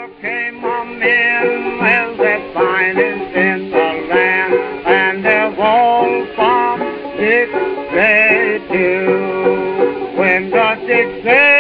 came a man, well, the finest in the land, and they're all from Dixie too. When the Dixie